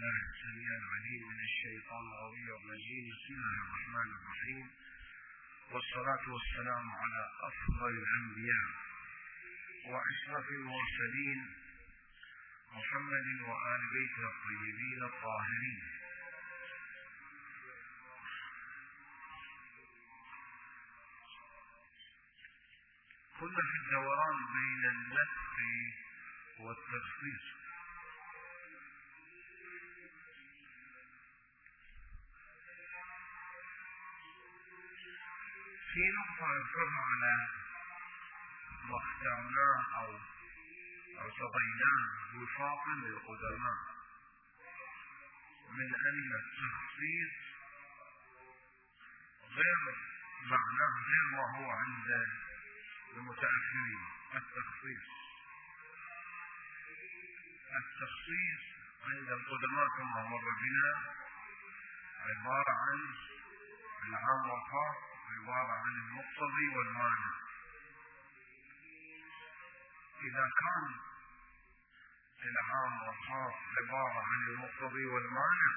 بالله السميع العليم من الشيطان الرجيم. بسم الله الرحمن الرحيم، والصلاة والسلام على أفضل الأنبياء وأشرف المرسلين محمد وآل بيته الطيبين الطاهرين. كنا في الدوران بين النسخ والتخصيص. في نقطة أذكرها على ما اخترناه أو ارتضيناه وفاقا للقدماء من أن التخصيص غير معناه غير ما هو عند المتأخرين. التخصيص عند القدماء كما مر بنا عبارة عن العام والخاص، عبارة عن المقتضي والمانع. إذا كان العام والخاص عبارة عن المقتضي والمانع،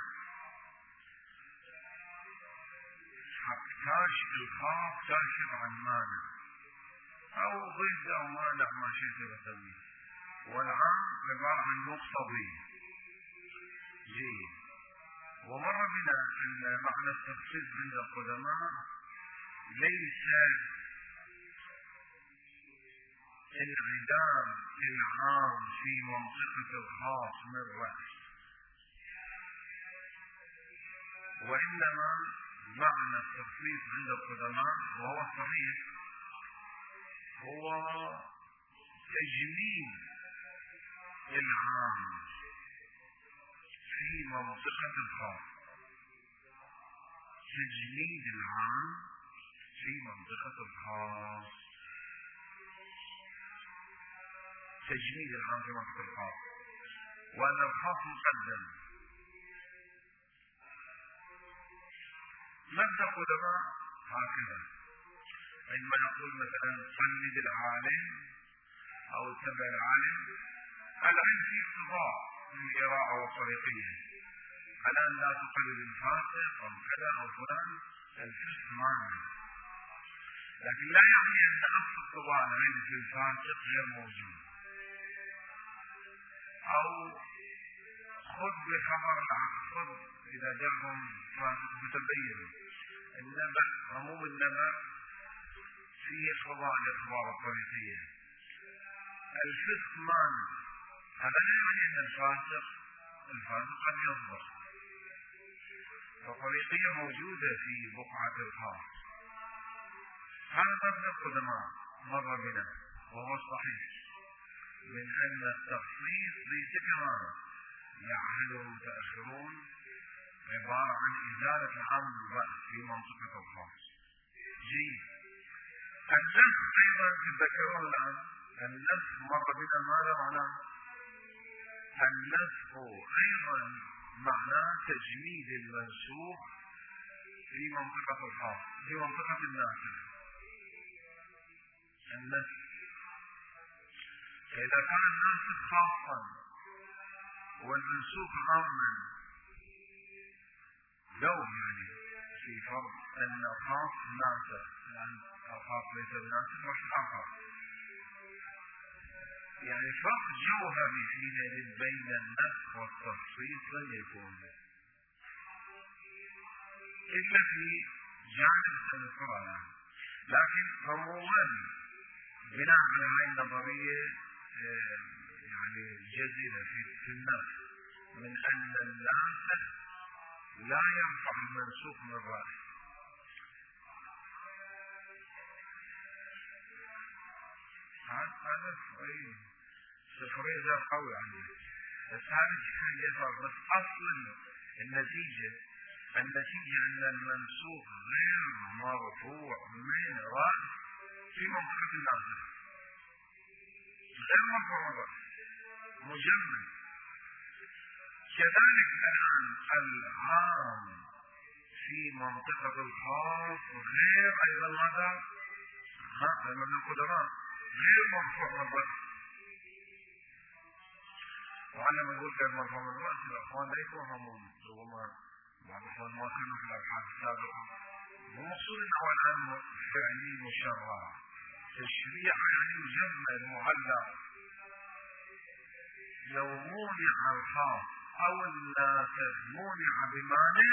كاشف الخاص كاشف عن مانع أو ضد أو مانع ما شئت بسميه، والعام عبارة عن مقتضي. جيد. ومر بنا أن معنى التخصيص عند القدماء ليس انعدام العام في منطقة الخاص من رأس، وإنما معنى التخصيص عند القدماء وهو الصحيح هو تجميد العام في منطقة الخاص. تجميد العام في منطقة الخاص. تجميد العام في منطقة الخاص، وأن الخاص مقدم. مبدأ القدماء هكذا، عندما نقول مثلا قلد العالم أو اتبع العالم، العلم فيه اقتضاء للقراءة والطريقية. الآن لا تقلد الفاسق أو كذا أو فلان، الفسق مانع، لكن لا يعني أن أصل اقتضاء العلم في الفاسق غير موجود. أو خذ بخبر خذ إذا جاءهم فاسق فتبين. النبأ عموم النبأ فيه اقتضاء الأخبار الطريقية. الفسق مانع، هذا لا يعني أن الفاسق قد يصدق، فالطريقية موجودة في بقعة الخاص. هذا مبدأ القدماء مر بنا وهو الصحيح من أن التخصيص ليس كما يعهده المتأخرون عبارة عن إزالة العام الرأس في منطقة الخاص. جيد. النسخ أيضا تذكرون الآن، النسخ مر بنا ماذا معناه؟ النسخ أيضا معناه تجميد المنسوخ في منطقة الخاص، في منطقة الناسخ. النسخ إذا كان الناسخ خاصا والمنسوخ عاما، لو يعني في فرق أن الخاص ناسخ، يعني الخاص ليس الناسخ والآخر، يعني فرق جوهري حينئذ بين النسخ والتخصيص لن يكون إلا في جانب سنذكرها. لكن عموما بناء على هذه النظرية يعني جزيلة في النسخ من أن الناسخ لا يرفع المنسوخ من رأس. هذا سفرية قوي عندي، بس هذا يفرق. بس أصلا النتيجة أن المنسوخ غير مرفوع من رأس في منطقة الناسخ، غير مرفوع من رأس، مجمد. كذلك الآن العام في منطقة الخاص غير أيضا ماذا؟ من القدرات غير مرفوع من رأس. وأنا بقول كان مرفوع من رأس الأخوان لا يتوهمون ربما بعض الأخوان ما كانوا في الأبحاث السابقة. والمقصود أنه الآن فعلي مشرع، تشريع يعني مجمل معلق. لو مونع الخاص أو الناسخ مونع بمانع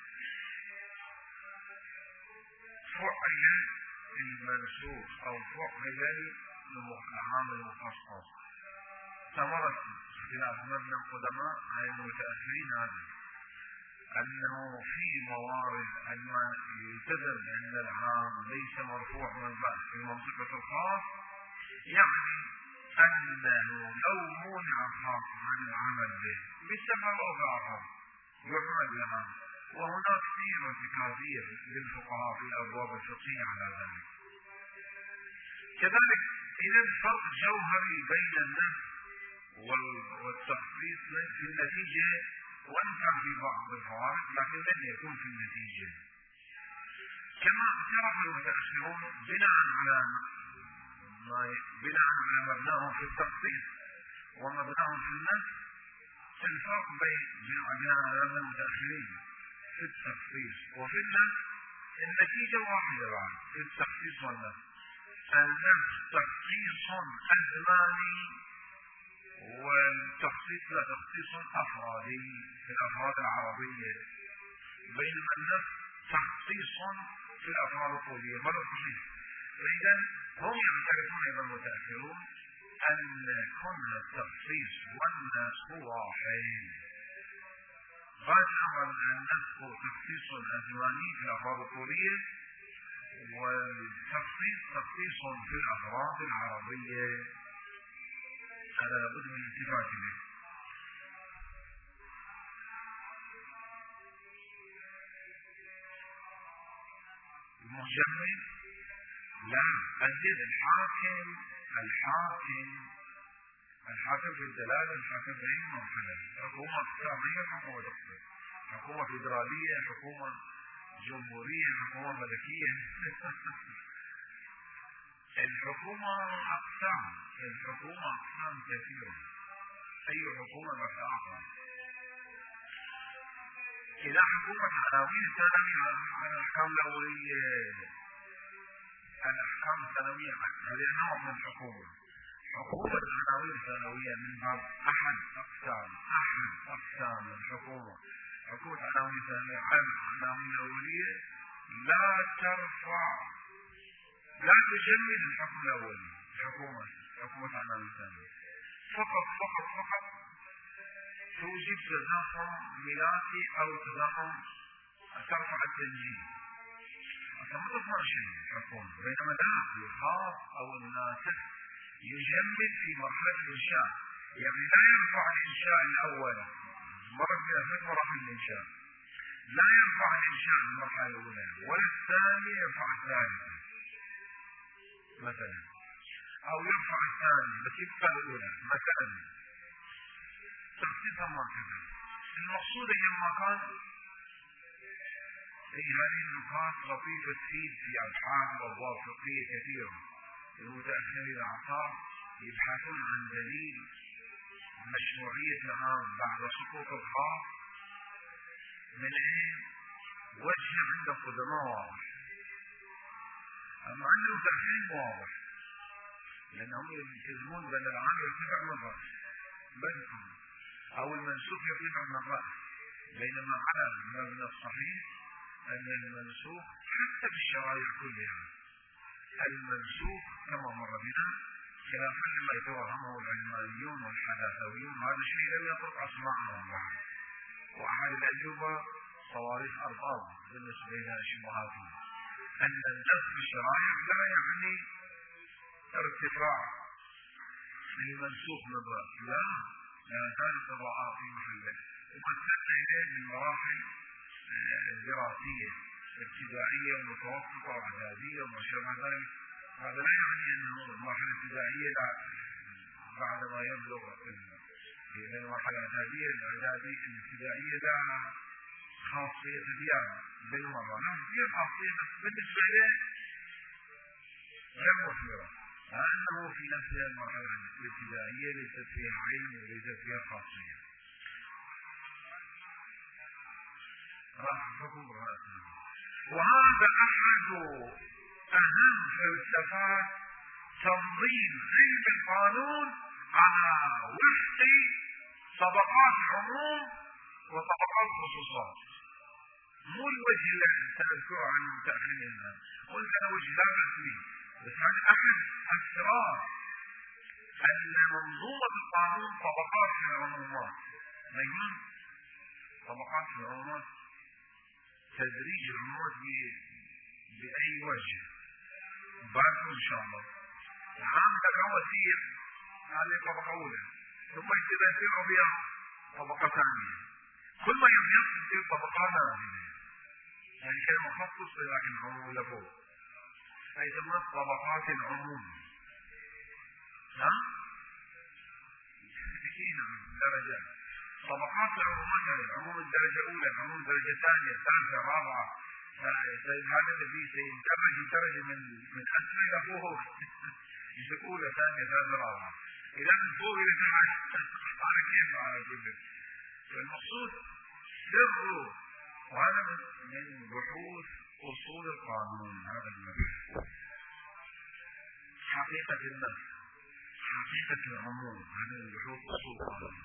فعل المنسوخ أو فعل العام المخصص. ثمرة اختلاف مبنى القدماء عن المتأخرين هذا أنه في موارد أنما يلتزم أن العام ليس مرفوع من بعد في منطقة الخاص، يعني أنه لو مونع الخاص عن العمل به بسبب أو بآخر يحمل العام. وهناك سيرة كثير للفقهاء في الأبواب الفقهية على ذلك. كذلك إذا فرق جوهري بين النفس والتخصيص في النتيجة، وإن كان في بعض الفوارق لكن لن يكون في النتيجة. كما اعترف المتأخرون بناء على مبناهم في التخصيص ومبناهم في النفس، الفرق بين على المتأخرين في التخصيص وفي النفس النتيجة واحدة بعد في التخصيص والنفس. النفس تخصيص أزماني والتخصيص لا تخصيص أفرادي في الأفراد العربية، بينما النفس تخصيص في الأفراد القولية. مرة صحيح. فإذا هم يعترفون أيضا المتأخرون أن كل التخصيص والنسخ واحد. غاية الأمر النسخ تخصيص أزماني في الأفراد القولية، والتخصيص تخصيص في الأفراد العربية. هذا لابد من الالتفات إليه. المجمد لا، أجد الحاكم في الدلالة، الحاكم في أي مرحلة، حكومة اقتصادية، حكومة اقتصادية، حكومة فيدرالية، حكومة جمهورية، حكومة ملكية. الحكومة أقسام كثيرة. أي حكومة مرتاحة. إذا حكومة عناوين ثانوية على الأحكام الأولية، الأحكام الثانوية هذه نوع من الحكومة. حكومة عناوين ثانوية من باب أحد أقسام الحكومة. حكومة عناوين ثانوية عن عناوين أولية لا تجمد الحكم الأولي. حكومة عناوين ثانوية فقط توجد تزاحم ميراثي أو تزاحم ترفع التنجيم. ما تظهر شيء حكومة. بينما الخاص أو الناسخ يجمد في مرحلة الإنشاء، يعني لا يرفع الإنشاء الأول مرة من 3 مراحل الإنشاء، لا يرفع الإنشاء المرحلة الأولى ولا الثانية يرفع الثالثة مثلا، أو يرفع الثاني بس يبقى الأولى مثلا. تخصيصا مركزا. المقصود لما كان في هذه النقاط لطيفة تفيد في أبحاث وأبواب فقهية كثيرة. المتأخرين العصر يبحثون عن دليل مشروعية العام بعد سقوط الخاص من وجه عند القدماء واضح، أما عند المتأخرين واضح، لأنهم يلتزمون بأن العام يرتفع من الرأس أو المنسوخ يرتفع من الرأس. بينما على المبنى الصحيح أن المنسوخ حتى بالشرائع كلها المنسوخ كما مر بنا خلافا لما يتوهمه العلمانيون والحداثويون، هذا الشيء لم يطرق أسماعهم بعد. وأحد الأجوبة صواريخ أرقام بالنسبة إلى شبهاتهم أن النسخ بالشرائع لا يعني ارتفاع المنسوخ من رأس، لا زال القضاء في محله. وقد سألنا إليه من مراحل دراسية ابتدائية ومتوسطة وإعدادية وما شابه ذلك. هذا لا يعني أنه المرحلة الابتدائية لا بعدما يبلغ في المرحلة الإعدادية الابتدائية لا خاصية زيادة بالمرة، لا هي خاصية بالنسبة له غير مثمرة. أنه في نفسها المرحلة الابتدائية ليست فيها علم وليست فيها خاصية. وهذا أحد أهم فلسفات تنظيم علم القانون على وفق طبقات العموم وطبقات الخصوصات. مو الوجه اللي سنذكره عن المتأخرين، وإن كان وجه لا بأس به، بس هذا أحد أسرار أن منظومة القانون طبقات من العمومات. نقول طبقات من العمومات، تدريج العمومات بأي وجه بعد إن شاء الله. العام تكون وسير هذه طبقة أولى، ثم يصير أبيض طبقة ثانية، كل ما يبيض تصير طبقة ثانية، يعني كان مخصص لكن هو لفوق، أي تسمى طبقات العموم. نعم؟ درجات طبقات العمومات، العموم الدرجة الأولى، العموم الدرجة الثانية، الثالثة، الرابعة. هذا الذي سيدرج من أسفل إلى فوق، أولى، ثانية، ثالثة، رابعة، إذا من فوق إلى تحت على كيف على كل. المقصود سر، وهذا من بحوث أصول القانون، هذا المبحث حقيقة النفس، حقيقة العموم، هذا من بحوث أصول القانون.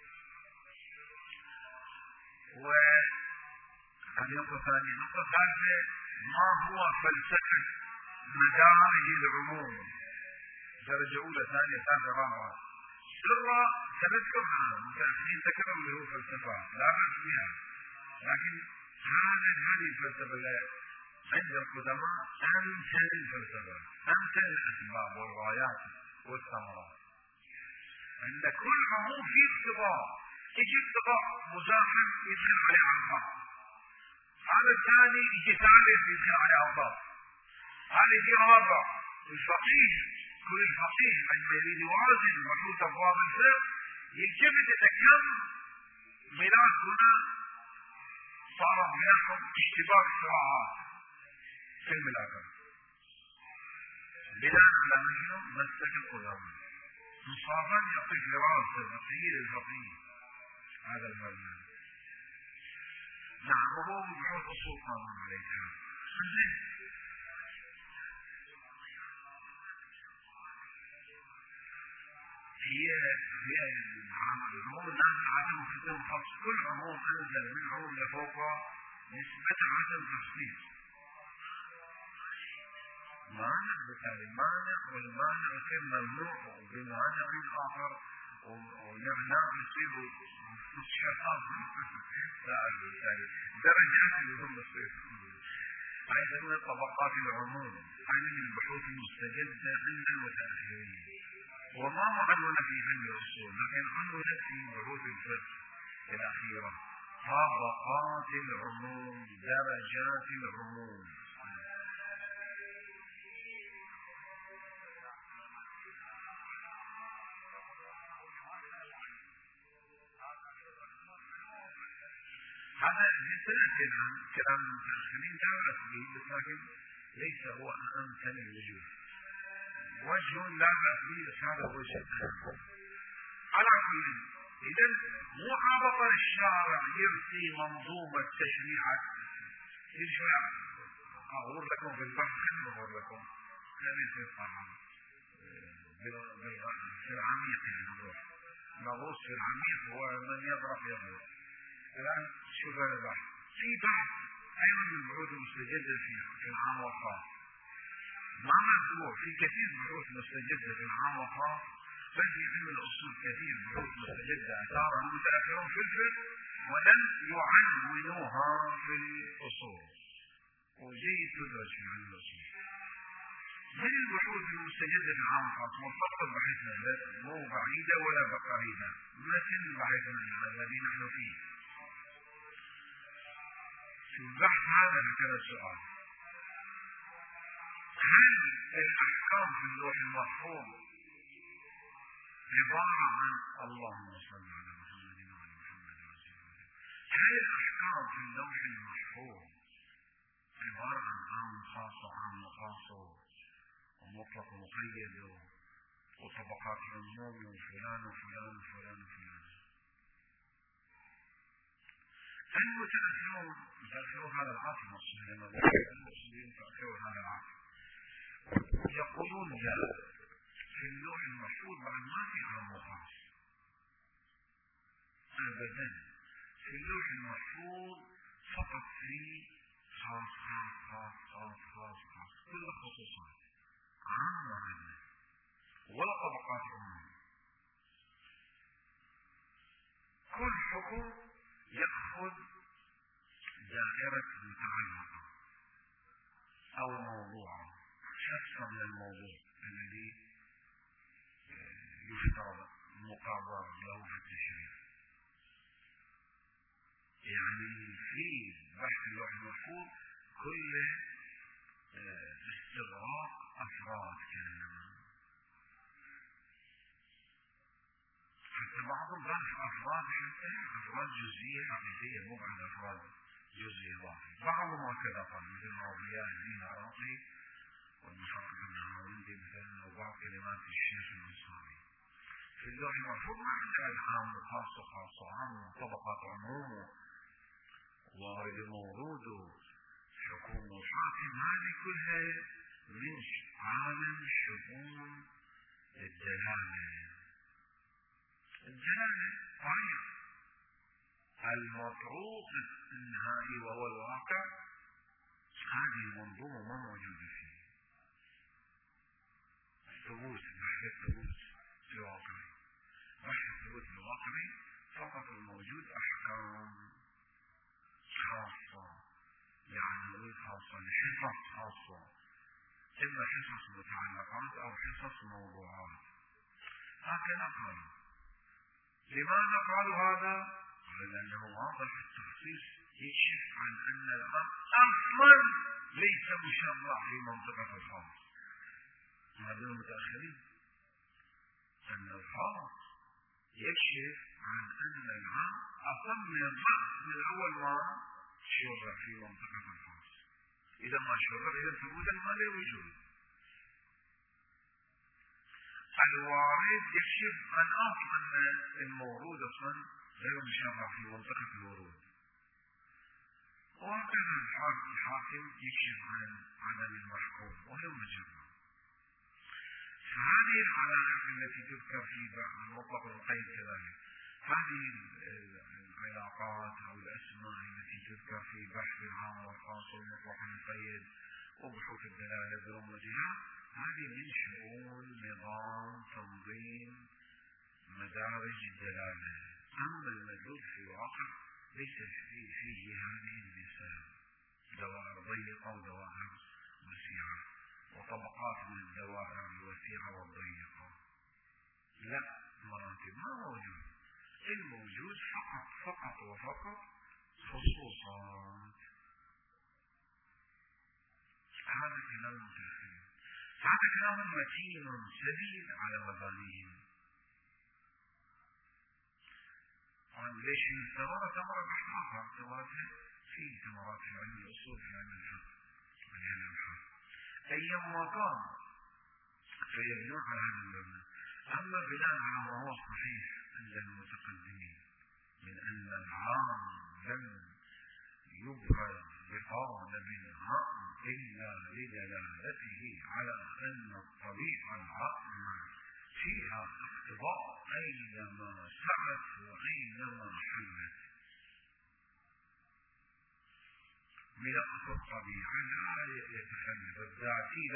وهذه نقطة ثانية. نقطة ثالثة، ما هو فلسفة مدارج العموم، درجة أولى، ثانية، ثالثة، رابعة. سر سنذكرها، متأخرين ذكروا اللي هو فلسفة لا بأس بها، لكن هذه الفلسفة عند القدماء أمثل الفلسفة، أمثل الأسباب والغايات والثمرات. عند كل عموم في اقتضاء، يجي اقتضاء مزاحم يدخل عليه عرضه، هذا الثاني يجي ثالث يدخل عليه عرضه، هذا يجي رابع. الفقيه، كل الفقيه عندما يريد يوازن بحوث أبواب الفقه يلتفت إلى كم ملاك هنا صار بينهم اشتباك صراعات في الملاكمة، بناء على منه مسك القدامى انصافا يقف لراسه الفقيه للفقيه هذا المبنى. نعم، وهو بحوث أصول قانون عليها. هي العموم النازل عدم ختم خاص، كل عموم انزل من عموم لفوقه نسبة عدم تخصيص. مانع بالتالي مانع، والمانع يصير ممنوع بمانع آخر، ويمنع يصير مستشفى. لا بالتالي درجات اللي هم يصير. هاي تسمى طبقات العموم، هذه من البحوث المستجدة عند المتأخرين، وما معلونة في علم الأصول، لكن علونة في بحوث الفقه الأخيرة. طبقات العموم، درجات العموم. هذا يستند عن كلام المتأخرين لا بأس به، لكن ليس هو أمثل الوجوه. وجه لا بأس به، بس هذا الوجه على كل. إذا مو عبقر الشارع يرسي منظومة تشريعات. شوي أقول لكم في البحث، أقول لكم ليس الصحابة في العميق، نغوص في العميق هو من يضرب. الآن شوف هذا البحث، في بحث أيضا من البحوث المستجدة في العام والخاص، ما مذكور في كثير بحوث مستجدة في العام والخاص، بل في علم الأصول كثير بحوث مستجدة أثارها المتأخرون في الفقه ولم يعنونوها في الأصول، وجيد تدرس في علم الأصول. من البحوث المستجدة في العام والخاص مرتبطة بحثنا، مو بعيدة ولا قريبة، مثل بحثنا الذي نحن فيه. في البحث هذا هكذا السؤال: هل الأحكام في اللوح المحفوظ عبارة عن اللهم صل على محمد وعلى محمد وسلم؟ هل الأحكام في اللوح المحفوظ عبارة عن عام خاص وعام خاص ومطلق ومقيد وطبقات عموم وفلان وفلان وفلان وفلان. المتأخرون هذا العصر المسلمين تأخروا هذا العصر يقولون لا، في اللوح المحفوظ بعد ما في عام وخاص أبدا. في اللوح المحفوظ فقط في خاص خاص خاص خاص خاص خاص، كل خصوصات عام واحد ولا طبقات عموم. كل حكم يأخذ دائرة متعلقة أو موضوعا حسب من الموضوع الذي يفترض مقرر له في التشريع. يعني في بحث اللوح المحفوظ كل استغراق أفراد كان، حتى بعضهم ضاف أفراد حتى أفراد جزئية عقيدية مو بعد أفراد جزئية ضافية. بعضهم هكذا قال مثل الربيع الدين العراقي والمحقق النهاوندي مثلا وبعض كلمات الشيخ الأنصاري. في اللوح المحفوظ ما عندنا عام وخاص وخاص وعام وطبقات عموم وارد مورود وحكم وحاكم، هذه كلها من عالم شؤون الدلالة. الدلالة طريق المطروق النهائي وهو الواقع، هذه المنظومة ما موجودة فيه. الثبوت بحث الثبوت الواقعي، بحث الثبوت الواقعي فقط الموجود أحكام خاصة، يعني خاصة لحصص خاصة، إما حصص متعلقات أو حصص موضوعات. هكذا قال. لماذا قالوا هذا؟ لأنه واضح التخصيص يكشف عن أن الأمر أصلا ليس مشرع في منطقة الخاص. هذا المتأخرين أن الخاص يكشف عن أن العام أصلا من الضعف من أول ما شرع في منطقة الخاص. إذا ما شرع إذا ثبوتا ما له وجود. الوارد يكشف عن أصل أن المورود أصلا غير مشرع في منطقة الورود. وهكذا الحاكم يكشف عن عدم المحكوم وهي مجرد. فهذه العلائق التي تذكر في المطلق والمقيد كذلك، هذه العلاقات أو الأسماء التي تذكر في بحث العام والخاص والمطلق والمقيد وبحوث الدلالة برمجها، هذه من شؤون نظام تنظيم مدارج الدلالة. أما المدلول في الواقع ليس فيه هذه النسب، دوائر ضيقة ودوائر واسعة وطبقات من الدوائر الواسعة والضيقة. لا، مراتب ما موجود. الموجود فقط وفقط خصوصات. هذا كلام متأخر، هذا كلام متين سديد على مبانيهم. ليش في ثمرة بحث آخر، في ثمرات في علم الأصول في علم الفقه عليها الأبحاث أيما كان فيبنون على هذا المبنى. أما بناء على ما هو صحيح عند المتقدمين من أن العام لم يبرز بقالب عام إلا لدلالته على أن الطبيعة العامة فيها اقتضاء أينما سعت وأينما حلت. بنقص الطبيعة لا يتخلف الذاتي،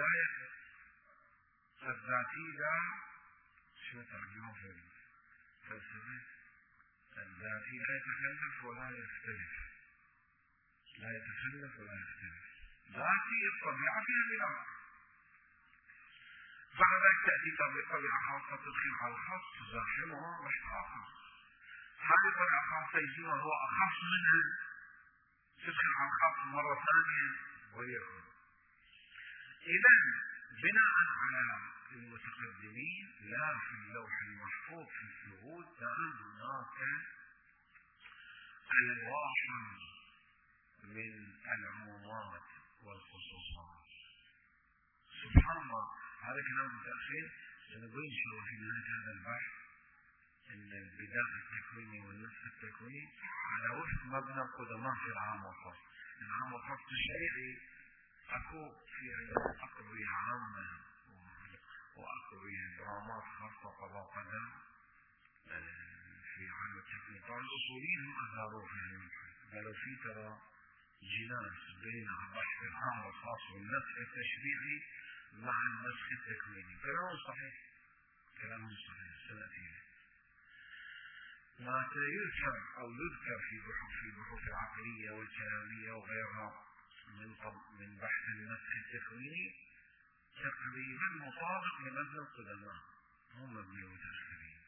لا شو ترجمه في الفلسفة؟ الذاتي لا يتخلف ولا يختلف، لا يتخلف ولا يختلف. ذاتي الطبيعة فيها بناء، بعد ذلك تأتي طبيعة خاصة تدخل على الخاص تزاحمها بحث آخر. هذه طبيعة خاصة يجيها هو أخص منها تدخل على الخاص مرة ثانية ويرد. إذا بناء على المتقدمين لا في اللوح المحفوظ في الثبوت كان هناك ألواح من العمومات والخصوصات. سبحان الله، هذا كلام متأخر سنبين إن شاء الله في نهاية هذا البحث أن البداء التكويني والنسخ التكويني على وفق مبنى القدماء في العام والخاص. العام والخاص تشريعي أكو في أقضية عامة وأقضية درامات خاصة قضاء قدر في عالم التكوين. طبعا الأصوليين هم أثاروه في هذه المرحلة، قالوا في ترى جناس بين البحث العام والخاص والنسخ التشريعي مع النسخ التكويني. كلام صحيح، كلام صحيح سنأتي. ما يذكر أو يذكر في بحوث العقلية والكلامية وغيرها من بحث النسخ التكويني تقريبا مطابق لمبنى القدماء، هم مبنى المتأخرين.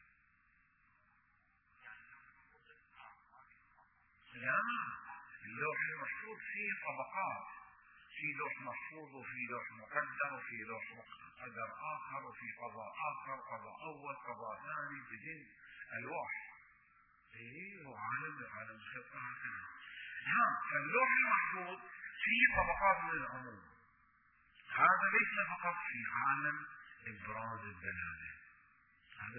لا، اللوح المحفوظ فيه طبقات، في لوح محفوظ وفي لوح مقدر وفي لوح قدر آخر وفي قضاء آخر، قضاء أول قضاء ثاني، بدين ألواح. وعالم الخطة هكذا. فاللوح المحفوظ فيه طبقات من العموم، هذا ليس فقط في عالم إبراز الدلالة. هذا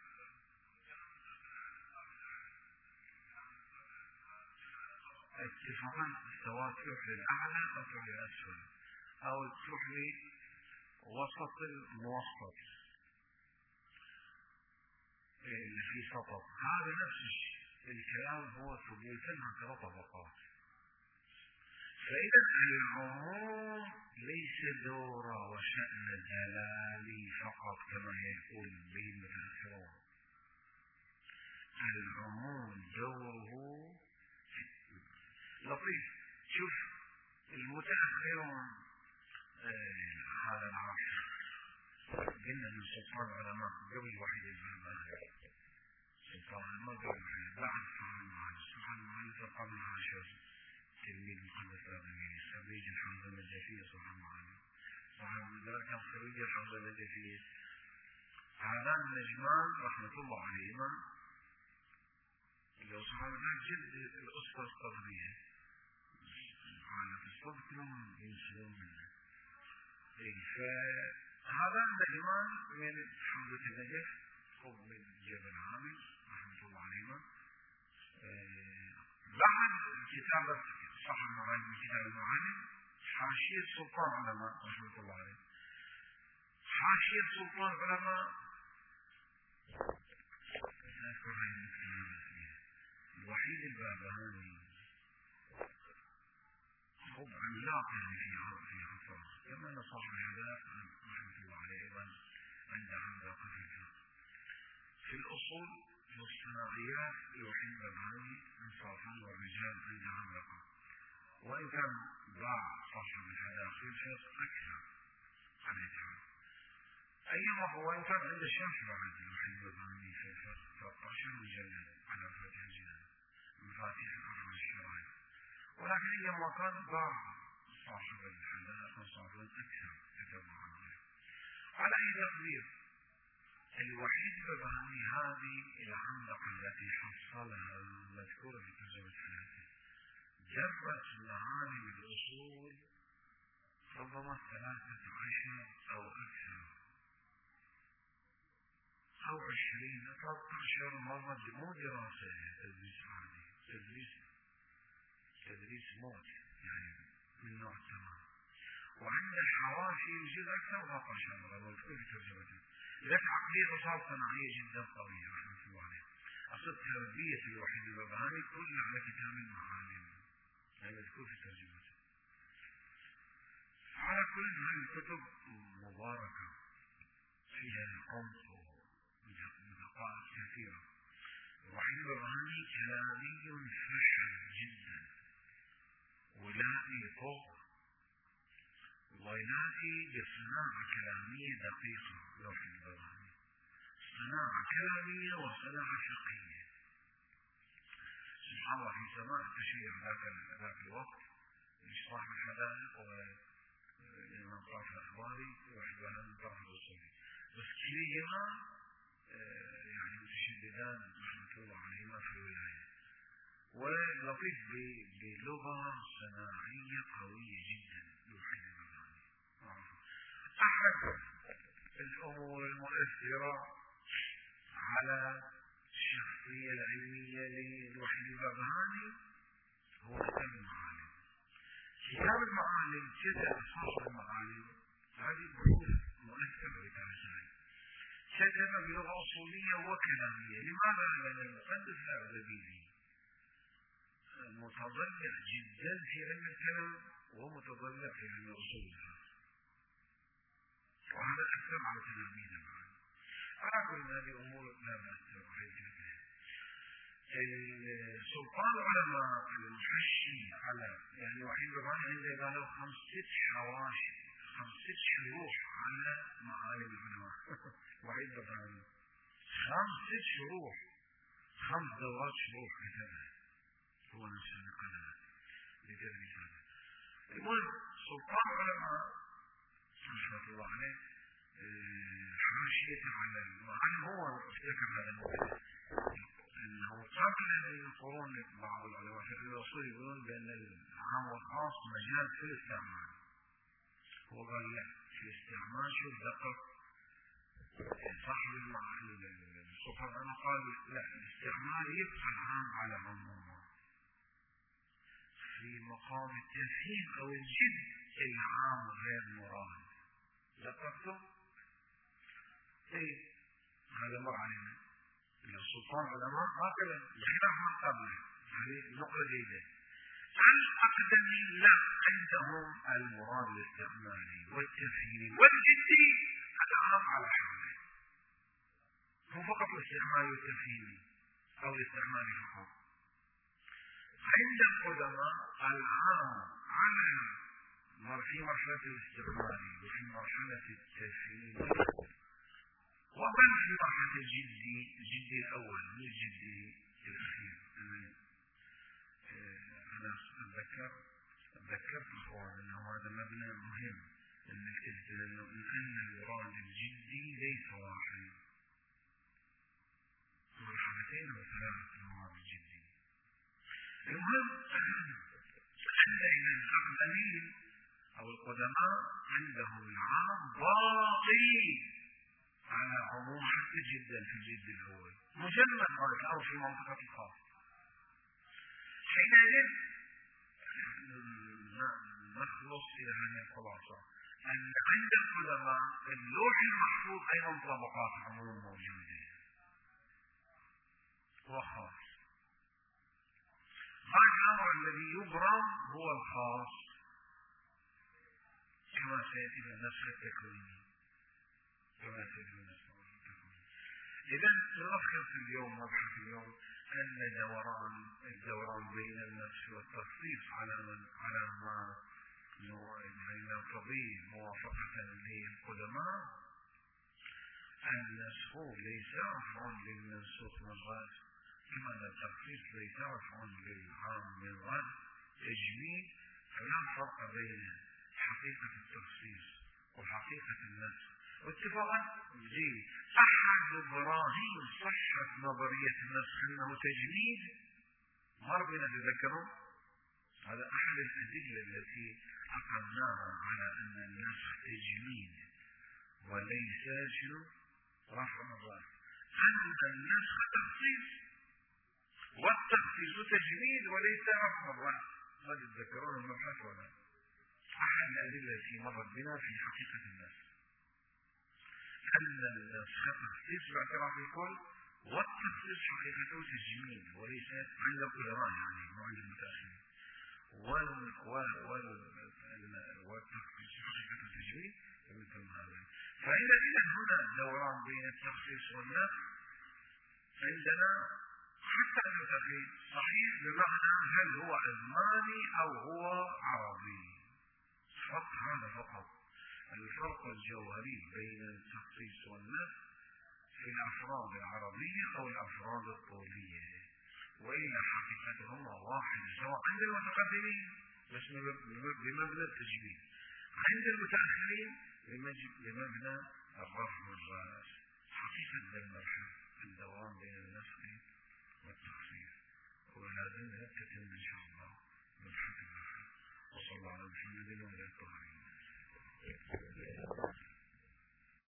اتفاقا سواء تروح للأعلى أو تروح للأسفل أو تروح لوسط الموسط اللي في سطر، هذا نفس الكلام هو ثبوتا على طبقات. فإذا العموم ليس دور وشأن جلالي فقط كما يقول به المتأخرون، العموم دوره لطيف. شوف المتأخرون هذا العصر قلنا من سلطان العلماء قبل واحد البهبهاني، سلطان العلماء قبل واحد بعد سلطان المعلم قبل عاشر تلميذ مقدس الأدمين خريج الحوزة النجفية. سلطان المعلم صاحب المدرسة كان خريج الحوزة النجفية. هذان النجمان رحمة الله عليهما لو صحاب جد الأسرة الصدرية على الصدر كلهم ينسلون منه. فهذا النجمان من حوزة النجف فوق من جبل عامل رحمة الله عليهما. بعد كتابة صاحب المعالم من كتاب المعالم حاشية سلطان علماء رحمة الله عليه. حاشية سلطان علماء الوحيد البهبهاني حب عملاق في عصره، كما ان صاحب الهداء رحمه الله عليه ايضا عنده عملاق في الاصول والصناعيات. الوحيد البهبهاني انصافا والرجال عنده عملاق، وان كان باع صاحب الهداء في الفقه اكثر عليه. ايضا وان كان عنده شافع عند الوحيد البهبهاني في الفقه 13 مجلد على فتح الجنان مفاتيح الأربع الشرائع، ولكن أيما كان باع صاحب الحداث وصاحب أكثر كتبه عنه. على أي تقدير الوحيد البهبهاني هذه العملاقة التي حصلها المذكورة في ترجمة حياته جرت معاني الأصول ربما 13 أو أكثر أو 20 13 مرة، مو دراسة تدريس عادي، تدريس موت يعني من نوع التمام. وعند الحواشي يجيب أكثر 14 مرة مذكور في ترجمته. لك عقلية صار صناعية جدا قوية رحمة الله عليه. أصل تربية الوحيد البهبهاني كل على كتاب المعالم يعني مذكور في ترجمته. على كل هذه الكتب مباركة فيها العمق ودقائق كثيرة. الوحيد البهبهاني كلامي فحل جدا ولائي فوق ولائي بصناعة كلامية دقيقة. الوحيد البهبهاني صناعة كلامية وصناعة فقهية. سبحان الله في سماء التشريع ذاك الوقت لصاحب الحدائق والإمام طارق الأخباري والوحيد البهبهاني طرح الأصولي، بس كليهما يعني متشددان رحمة الله عليهما في الولاية، ولطيف بلغة صناعية قوية جدا. الوحيد البهبهاني أحد الأمور المؤثرة على الشخصية العلمية للوحيد البغدادي هو كتاب المعالم. كتاب المعالم كتب أساس المعالم، هذه بحوث مؤثرة للرسائل، كتب بلغة أصولية وكلامية. لماذا؟ لأن المقدس الأردبيلي متضلع جدا في علم الكلام ومتضلع في علم أصول الفقه، وهذا أكثر على تلاميذه معنا. على كل هذه أمور لا بأس بها. سلطان العلماء المحشي على يعني وحيد البغدادي عنده قالوا 5 حواشي 5 شروح على معالم العلماء. وحيد البغدادي 5 شروح، 5 دورات شروح كتبها هو نفسه نقلها لجرد هذا. المهم سلطان العلماء رحمة الله عليه حاشية على المعالم هو افتكر هذا الموضوع، انه قبل القرون بعض العلماء في الاصول يقولون بان العام والخاص مجال في الاستعمال. هو قال لا، في الاستعمال شوف دقق صاحب السلطان انا قال لا، الاستعمال يبقى العام على عمومه، في مقام التفهيم او الجد العام غير مراد. دققتم؟ ايه هذا مر علينا. السلطان العلماء هكذا بخلاف من قبله، هذه نقطة جيدة. الأقدمين لا، عندهم المراد الاستعمالي والتفهيمي والجدي العام على حاله، هو فقط الاستعمالي والتفهيمي أو الاستعمالي فقط. عند القدماء العام على في مرحلة الاستعمالي وفي مرحلة التفهيمي وبل في مرحلة الجدي الأول مو الجدي الأخير. أنا أتذكرت إخوان أنه هذا مبنى مهم لأن المراد الجدي ليس واحد، مرحلتين أو 3 المراد الجدي. المهم عندنا الأقدمين أو القدماء عندهم العام باقي على عموم حتى جدا في الجد الأول مجمد أو في منطقة الخاص. حينئذ نخلص إلى هذه الخلاصة أن عند القدماء اللوح المحفوظ أيضا طبقات عموم موجودة وخاص. الأمر الذي يبرم هو الخاص كما سيأتي في النسخ التكويني. إذا نلخص اليوم مبحث اليوم أن الدوران بين النسخ والتخصيص على ما نرتضيه موافقة للقدماء. النسخ ليس رفعا للمنسوخ من غد، كما أن التخصيص ليس رفعا للعام من غد تجميل. فلا فرق بين حقيقة التخصيص وحقيقة النسخ. واتفاقا جيد أحد براهين صحة نظرية النسخ أنه تجميد، مر بنا تذكرون هذا أحد الأدلة التي أقمناها على أن النسخ تجميد وليس رفع الرأس، أن النسخ تخصيص والتخصيص تجميد وليس رفع الرأس. ما تتذكرون المبحث ولا؟ أحد الأدلة التي مرت بنا في حقيقة النسخ أن النسخ تخصيص باعتراف الكل والتخصيص حقيقته تجميل وليس عند القدماء يعني مو عند المتأخرين، والتخصيص حقيقته تجميل مثل هذا. فإذا هنا دوران بين التخصيص والنسخ عندنا حتى المتأخرين صحيح بمعنى هل هو أزماني أو هو عربي فقط. هذا فقط الفرق الجوهري بين التخصيص والنسخ في الأفراد العربية أو الأفراد الطولية، وإلا حقيقتهما واحد سواء عند المتقدمين بس بمبنى التجميل، عند المتأخرين بمبنى الرفع والراس. حقيقة المبحث الدوام بين النسخ والتخصيص، ولازم تتم إن شاء الله مبحث النسخ. وصلى الله على محمد وعلى آله وصحبه.